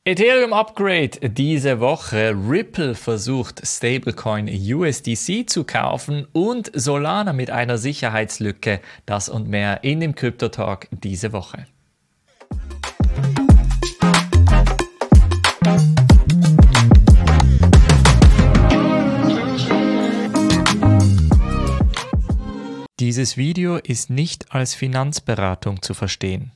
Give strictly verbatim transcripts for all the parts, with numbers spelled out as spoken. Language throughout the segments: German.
Ethereum Upgrade diese Woche. Ripple versucht Stablecoin U S D C zu kaufen und Solana mit einer Sicherheitslücke. Das und mehr in dem Crypto Talk diese Woche. Dieses Video ist nicht als Finanzberatung zu verstehen.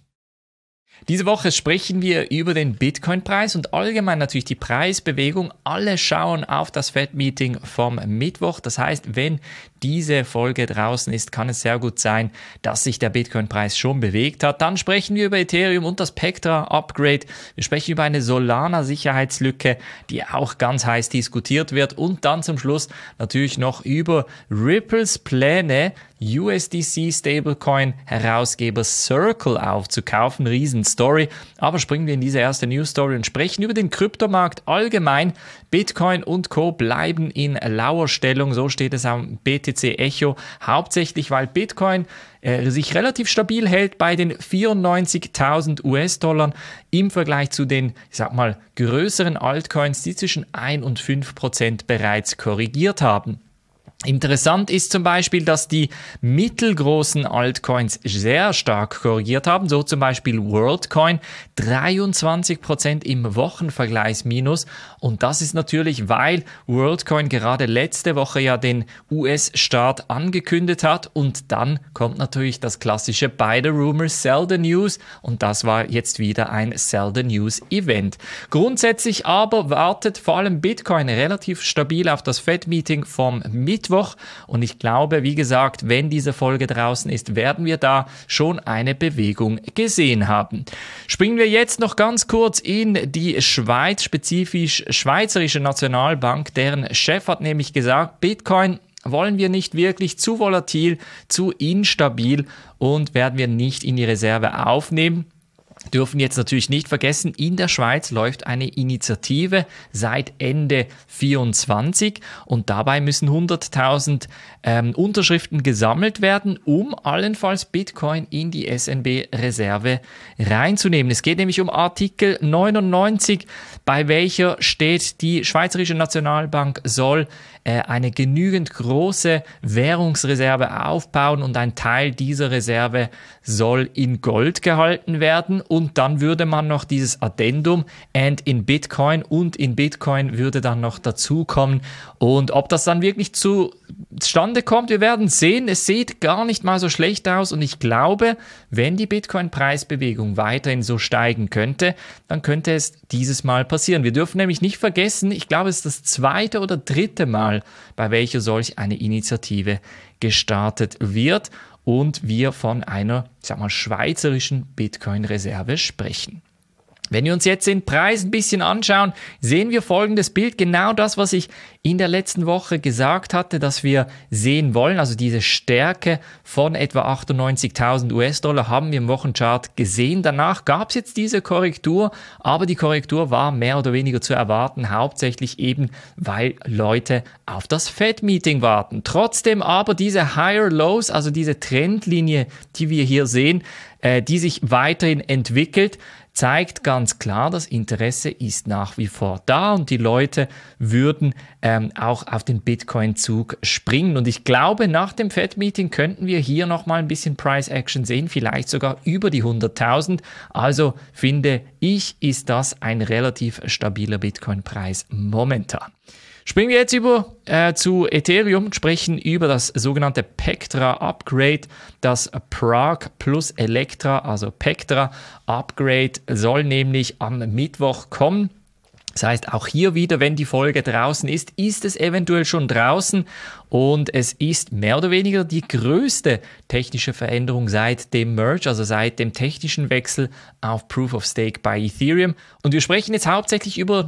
Diese Woche sprechen wir über den Bitcoin-Preis und allgemein natürlich die Preisbewegung. Alle schauen auf das Fed-Meeting vom Mittwoch. Das heißt, wenn diese Folge draußen ist, kann es sehr gut sein, dass sich der Bitcoin-Preis schon bewegt hat. Dann sprechen wir über Ethereum und das Pectra-Upgrade. Wir sprechen über eine Solana-Sicherheitslücke, die auch ganz heiß diskutiert wird. Und dann zum Schluss natürlich noch über Ripples Pläne, U S D C Stablecoin Herausgeber Circle aufzukaufen. Riesenstory. Aber springen wir in diese erste News Story und sprechen über den Kryptomarkt allgemein. Bitcoin und Co. bleiben in Lauerstellung. So steht es am B T C Echo. Hauptsächlich, weil Bitcoin äh, sich relativ stabil hält bei den vierundneunzigtausend US-Dollar im Vergleich zu den, ich sag mal, größeren Altcoins, die zwischen ein und fünf Prozent bereits korrigiert haben. Interessant ist zum Beispiel, dass die mittelgroßen Altcoins sehr stark korrigiert haben, so zum Beispiel WorldCoin, dreiundzwanzig Prozent im Wochenvergleichsminus, und das ist natürlich, weil WorldCoin gerade letzte Woche ja den U S-Start angekündigt hat, und dann kommt natürlich das klassische Buy the Rumor, Sell the News, und das war jetzt wieder ein Sell the News Event. Grundsätzlich aber wartet vor allem Bitcoin relativ stabil auf das Fed-Meeting vom Mittwoch. Und ich glaube, wie gesagt, wenn diese Folge draußen ist, werden wir da schon eine Bewegung gesehen haben. Springen wir jetzt noch ganz kurz in die Schweiz, spezifisch Schweizerische Nationalbank. Deren Chef hat nämlich gesagt, Bitcoin wollen wir nicht wirklich zu volatil, zu instabil und werden wir nicht in die Reserve aufnehmen. Dürfen jetzt natürlich nicht vergessen, in der Schweiz läuft eine Initiative seit Ende vierundzwanzig und dabei müssen hunderttausend ähm, Unterschriften gesammelt werden, um allenfalls Bitcoin in die S N B-Reserve reinzunehmen. Es geht nämlich um Artikel neunundneunzig, bei welcher steht, die Schweizerische Nationalbank soll äh, eine genügend große Währungsreserve aufbauen und ein Teil dieser Reserve soll in Gold gehalten werden. Und dann würde man noch dieses Addendum and in Bitcoin und in Bitcoin würde dann noch dazukommen. Und ob das dann wirklich zustande kommt, wir werden sehen. Es sieht gar nicht mal so schlecht aus und ich glaube, wenn die Bitcoin-Preisbewegung weiterhin so steigen könnte, dann könnte es dieses Mal passieren. Wir dürfen nämlich nicht vergessen, ich glaube, es ist das zweite oder dritte Mal, bei welcher solch eine Initiative gestartet wird und wir von einer, ich sag mal, schweizerischen Bitcoin-Reserve sprechen. Wenn wir uns jetzt den Preis ein bisschen anschauen, sehen wir folgendes Bild. Genau das, was ich in der letzten Woche gesagt hatte, dass wir sehen wollen. Also diese Stärke von etwa achtundneunzigtausend US-Dollar haben wir im Wochenchart gesehen. Danach gab es jetzt diese Korrektur, aber die Korrektur war mehr oder weniger zu erwarten, hauptsächlich eben, weil Leute auf das Fed-Meeting warten. Trotzdem aber diese Higher Lows, also diese Trendlinie, die wir hier sehen, äh, die sich weiterhin entwickelt, zeigt ganz klar, das Interesse ist nach wie vor da und die Leute würden ähm, auch auf den Bitcoin-Zug springen. Und ich glaube, nach dem Fed-Meeting könnten wir hier nochmal ein bisschen Price-Action sehen, vielleicht sogar über die hunderttausend. Also finde ich, ist das ein relativ stabiler Bitcoin-Preis momentan. Springen wir jetzt über äh, zu Ethereum, sprechen über das sogenannte Pectra Upgrade, das Prague plus Electra, also Pectra Upgrade soll nämlich am Mittwoch kommen. Das heißt, auch hier wieder, wenn die Folge draußen ist, ist es eventuell schon draußen und es ist mehr oder weniger die größte technische Veränderung seit dem Merge, also seit dem technischen Wechsel auf Proof of Stake bei Ethereum. Und wir sprechen jetzt hauptsächlich über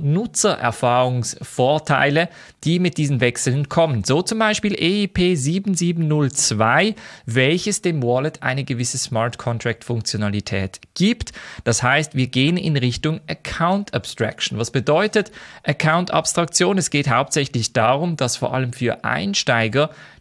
Nutzererfahrungsvorteile, die mit diesen Wechseln kommen. So zum Beispiel E I P sieben sieben null zwei, welches dem Wallet eine gewisse Smart Contract Funktionalität gibt. Das heißt, wir gehen in Richtung Account Abstraction. Was bedeutet Account Abstraktion? Es geht hauptsächlich darum, dass vor allem für Einsteiger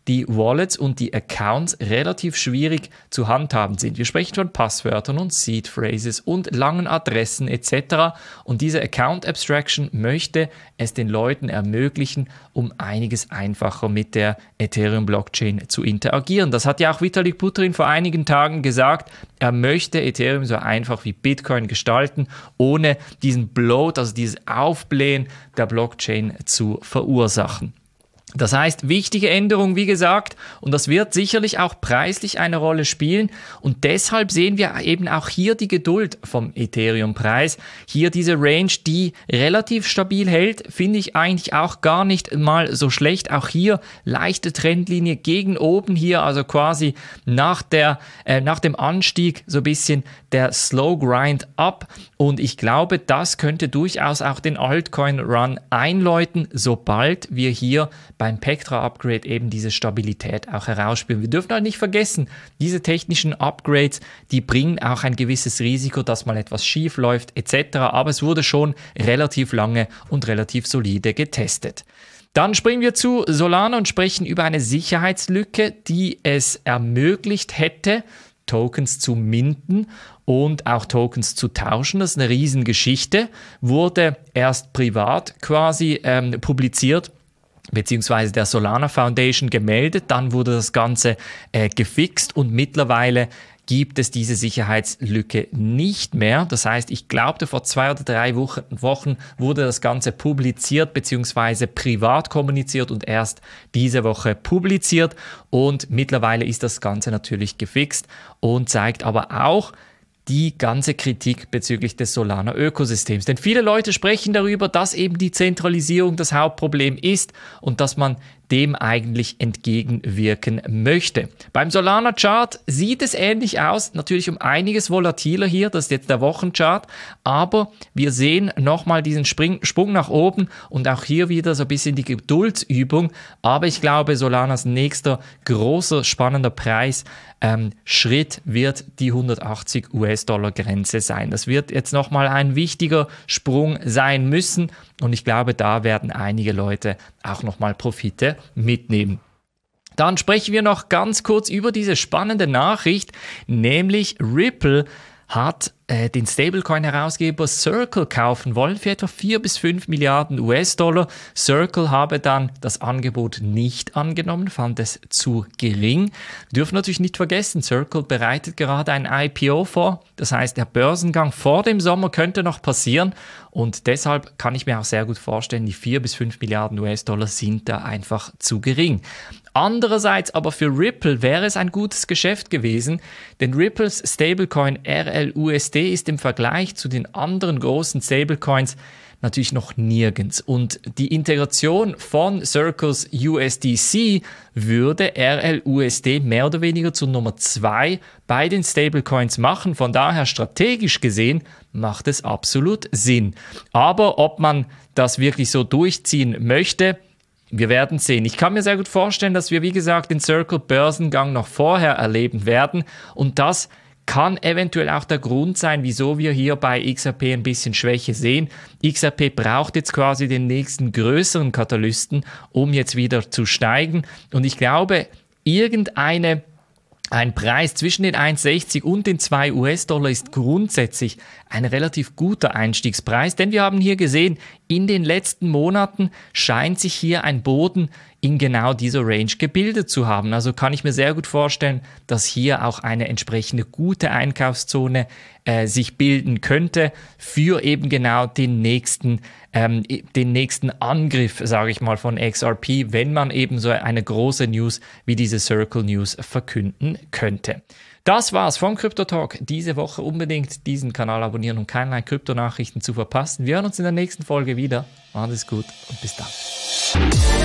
die Wallets und die Accounts relativ schwierig zu handhaben sind. Wir sprechen von Passwörtern und Seed Phrases und langen Adressen et cetera. Und diese Account Abstraction möchte es den Leuten ermöglichen, um einiges einfacher mit der Ethereum-Blockchain zu interagieren. Das hat ja auch Vitalik Buterin vor einigen Tagen gesagt. Er möchte Ethereum so einfach wie Bitcoin gestalten, ohne diesen Bloat, also dieses Aufblähen der Blockchain zu verursachen. Das heißt, wichtige Änderung, wie gesagt, und das wird sicherlich auch preislich eine Rolle spielen und deshalb sehen wir eben auch hier die Geduld vom Ethereum-Preis. Hier diese Range, die relativ stabil hält, finde ich eigentlich auch gar nicht mal so schlecht. Auch hier leichte Trendlinie gegen oben hier, also quasi nach, der, äh, nach dem Anstieg so ein bisschen der Slow Grind up und ich glaube, das könnte durchaus auch den Altcoin-Run einläuten, sobald wir hier beim Pectra-Upgrade eben diese Stabilität auch herausspüren. Wir dürfen halt nicht vergessen, diese technischen Upgrades, die bringen auch ein gewisses Risiko, dass mal etwas schief läuft et cetera. Aber es wurde schon relativ lange und relativ solide getestet. Dann springen wir zu Solana und sprechen über eine Sicherheitslücke, die es ermöglicht hätte, Tokens zu minten und auch Tokens zu tauschen. Das ist eine Riesengeschichte, wurde erst privat quasi ähm, publiziert, beziehungsweise der Solana Foundation gemeldet, dann wurde das Ganze äh, gefixt und mittlerweile gibt es diese Sicherheitslücke nicht mehr. Das heißt, ich glaubte, vor zwei oder drei Wochen wurde das Ganze publiziert beziehungsweise privat kommuniziert und erst diese Woche publiziert und mittlerweile ist das Ganze natürlich gefixt und zeigt aber auch die ganze Kritik bezüglich des Solana-Ökosystems. Denn viele Leute sprechen darüber, dass eben die Zentralisierung das Hauptproblem ist und dass man dem eigentlich entgegenwirken möchte. Beim Solana-Chart sieht es ähnlich aus, natürlich um einiges volatiler hier, das ist jetzt der Wochenchart, aber wir sehen nochmal diesen Spring, Sprung nach oben und auch hier wieder so ein bisschen die Geduldsübung, aber ich glaube, Solanas nächster großer, spannender Preis ähm, Schritt wird die hundertachtzig US-Dollar Grenze sein. Das wird jetzt nochmal ein wichtiger Sprung sein müssen und ich glaube, da werden einige Leute auch nochmal Profite mitnehmen. Dann sprechen wir noch ganz kurz über diese spannende Nachricht, nämlich Ripple hat äh, den Stablecoin-Herausgeber Circle kaufen wollen für etwa vier bis fünf Milliarden US-Dollar. Circle habe dann das Angebot nicht angenommen, fand es zu gering. Wir dürfen natürlich nicht vergessen, Circle bereitet gerade ein I P O vor. Das heißt, der Börsengang vor dem Sommer könnte noch passieren und deshalb kann ich mir auch sehr gut vorstellen, die vier bis fünf Milliarden US-Dollar sind da einfach zu gering. Andererseits aber für Ripple wäre es ein gutes Geschäft gewesen, denn Ripples Stablecoin R L U S D ist im Vergleich zu den anderen großen Stablecoins natürlich noch nirgends. Und die Integration von Circles U S D C würde R L U S D mehr oder weniger zu Nummer zwei bei den Stablecoins machen. Von daher strategisch gesehen macht es absolut Sinn. Aber ob man das wirklich so durchziehen möchte, wir werden sehen. Ich kann mir sehr gut vorstellen, dass wir, wie gesagt, den Circle-Börsengang noch vorher erleben werden. Und das kann eventuell auch der Grund sein, wieso wir hier bei X R P ein bisschen Schwäche sehen. X R P braucht jetzt quasi den nächsten größeren Katalysten, um jetzt wieder zu steigen. Und ich glaube, irgendeine Ein Preis zwischen den eins sechzig und den zwei US-Dollar ist grundsätzlich ein relativ guter Einstiegspreis, denn wir haben hier gesehen, in den letzten Monaten scheint sich hier ein Boden in genau dieser Range gebildet zu haben. Also kann ich mir sehr gut vorstellen, dass hier auch eine entsprechende gute Einkaufszone äh, sich bilden könnte für eben genau den nächsten, ähm, den nächsten Angriff, sage ich mal, von X R P, wenn man eben so eine große News wie diese Circle News verkünden könnte. Das war's vom Crypto Talk. Diese Woche unbedingt diesen Kanal abonnieren, um keinerlei Kryptonachrichten zu verpassen. Wir hören uns in der nächsten Folge wieder. Macht es gut und bis dann.